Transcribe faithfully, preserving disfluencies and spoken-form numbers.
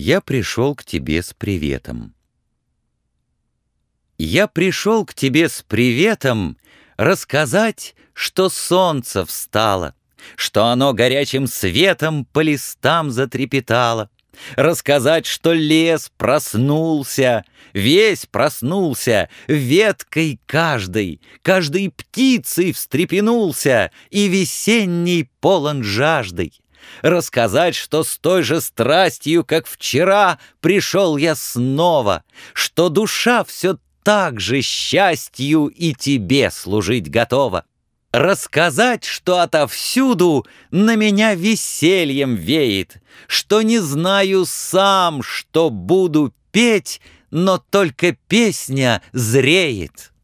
Я пришел к тебе с приветом. Я пришел к тебе с приветом рассказать, что солнце встало, что оно горячим светом по листам затрепетало, рассказать, что лес проснулся, весь проснулся, веткой каждой, каждой птицей встрепенулся и весенний полон жаждой. Рассказать, что с той же страстью, как вчера, пришел я снова, что душа все так же счастью и тебе служить готова. Рассказать, что отовсюду на меня весельем веет, что не знаю сам, что буду петь, но только песня зреет.